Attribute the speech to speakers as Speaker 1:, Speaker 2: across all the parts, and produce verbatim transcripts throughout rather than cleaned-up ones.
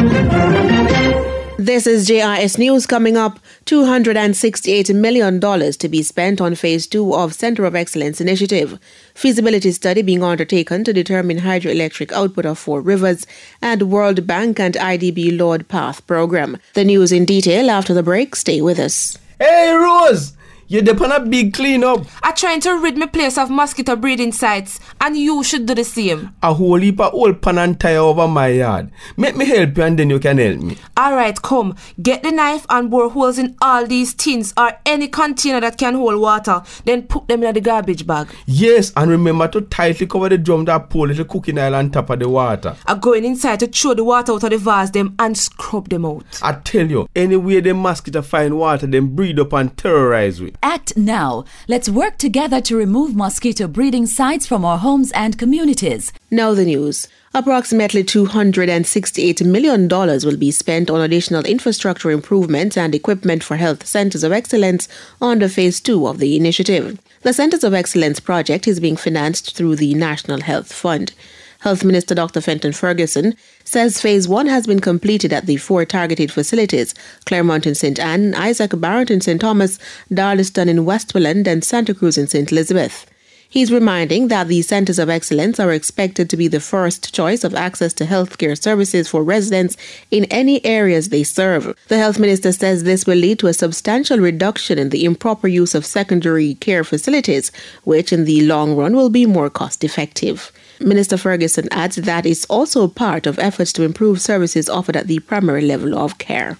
Speaker 1: This is J I S News. Coming up, two hundred sixty-eight million dollars to be spent on Phase two of Center of Excellence Initiative. Feasibility study being undertaken to determine hydroelectric output of four rivers, and World Bank and I D B Lord Path program. The news in detail after the break. Stay with us.
Speaker 2: Hey, Rose! You're depend a big cleanup.
Speaker 3: I'm trying to rid my place of mosquito breeding sites, and you should do the same.
Speaker 2: A whole heap of old pan and tire over my yard. Make me help you and then you can help me.
Speaker 3: Alright, come. Get the knife and bore holes in all these tins or any container that can hold water. Then put them in the garbage bag.
Speaker 2: Yes, and remember to tightly cover the drum that pour little cooking oil on top of the water.
Speaker 3: I'm going inside to throw the water out of the vase them and scrub them out.
Speaker 2: I tell you, anyway the mosquito find water, then breed up and terrorize we.
Speaker 4: Act now. Let's work together to remove mosquito breeding sites from our homes and communities.
Speaker 1: Now the news. Approximately two hundred sixty-eight million dollars will be spent on additional infrastructure improvements and equipment for health centers of excellence under Phase two of the initiative. The Centers of Excellence project is being financed through the National Health Fund. Health Minister Doctor Fenton Ferguson says Phase one has been completed at the four targeted facilities, Claremont in Saint Anne, Isaac Barrett in Saint Thomas, Darlaston in Westmoreland, and Santa Cruz in Saint Elizabeth. He's reminding that the Centers of Excellence are expected to be the first choice of access to healthcare services for residents in any areas they serve. The Health Minister says this will lead to a substantial reduction in the improper use of secondary care facilities, which in the long run will be more cost-effective. Minister Ferguson adds that it's also part of efforts to improve services offered at the primary level of care.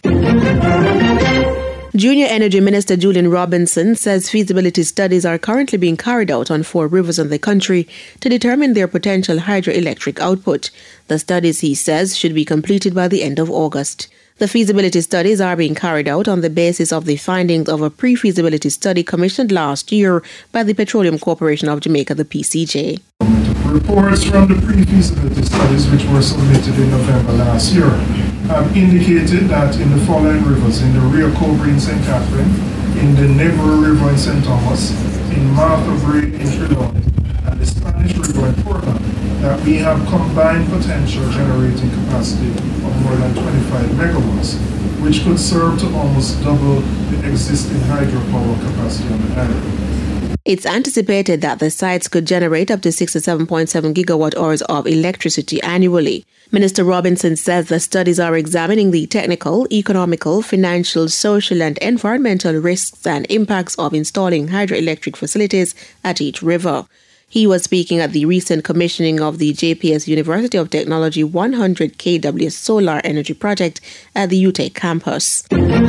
Speaker 1: Junior Energy Minister Julian Robinson says feasibility studies are currently being carried out on four rivers in the country to determine their potential hydroelectric output. The studies, he says, should be completed by the end of August. The feasibility studies are being carried out on the basis of the findings of a pre-feasibility study commissioned last year by the Petroleum Corporation of Jamaica, the P C J.
Speaker 5: Reports from the pre-feasibility studies, which were submitted in November last year, have indicated that in the following rivers, in the Rio Cobre in Saint Catherine, in the Negro River in Saint Thomas, in Martha Brae in Trelawny, and the Spanish River in Portland, that we have combined potential generating capacity of more than twenty-five megawatts, which could serve to almost double the existing hydropower capacity on the island.
Speaker 1: It's anticipated that the sites could generate up to sixty-seven point seven gigawatt hours of electricity annually. Minister Robinson says the studies are examining the technical, economical, financial, social and environmental risks and impacts of installing hydroelectric facilities at each river. He was speaking at the recent commissioning of the J P S University of Technology one hundred kilowatt solar energy project at the U T E C campus.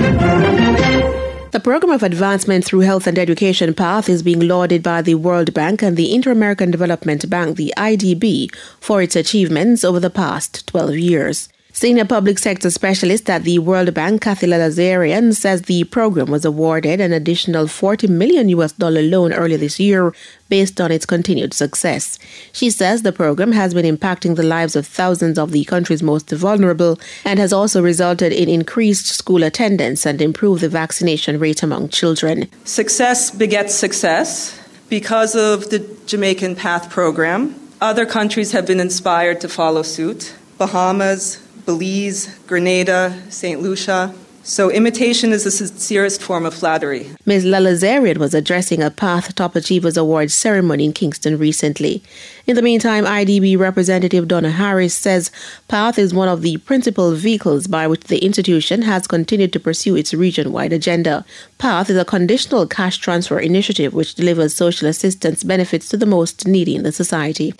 Speaker 1: The Program of Advancement through Health and Education Path is being lauded by the World Bank and the Inter-American Development Bank, the I D B, for its achievements over the past twelve years. Senior public sector specialist at the World Bank, Kathy Lalazarian, says the program was awarded an additional forty million U S dollar loan earlier this year based on its continued success. She says the program has been impacting the lives of thousands of the country's most vulnerable and has also resulted in increased school attendance and improved the vaccination rate among children.
Speaker 6: Success begets success. Because of the Jamaican Path program, other countries have been inspired to follow suit. Bahamas, Belize, Grenada, Saint Lucia. So imitation is the sincerest form of flattery.
Speaker 1: Miz Lalazarian was addressing a Path Top Achievers Awards ceremony in Kingston recently. In the meantime, I D B Representative Donna Harris says Path is one of the principal vehicles by which the institution has continued to pursue its region-wide agenda. Path is a conditional cash transfer initiative which delivers social assistance benefits to the most needy in the society.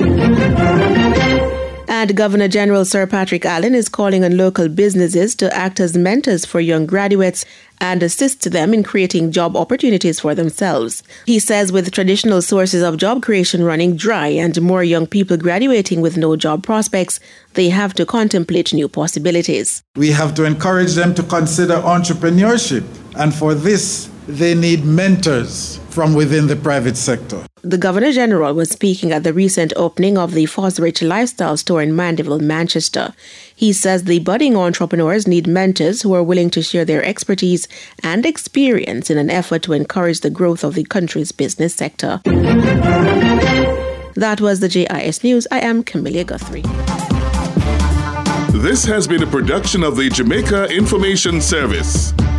Speaker 1: And Governor General Sir Patrick Allen is calling on local businesses to act as mentors for young graduates and assist them in creating job opportunities for themselves. He says with traditional sources of job creation running dry and more young people graduating with no job prospects, they have to contemplate new possibilities.
Speaker 7: We have to encourage them to consider entrepreneurship, and for this, they need mentors from within the private sector.
Speaker 1: The Governor General was speaking at the recent opening of the Fosrich Lifestyle Store in Mandeville, Manchester. He says the budding entrepreneurs need mentors who are willing to share their expertise and experience in an effort to encourage the growth of the country's business sector. That was the J I S News. I am Camilla Guthrie.
Speaker 8: This has been a production of the Jamaica Information Service.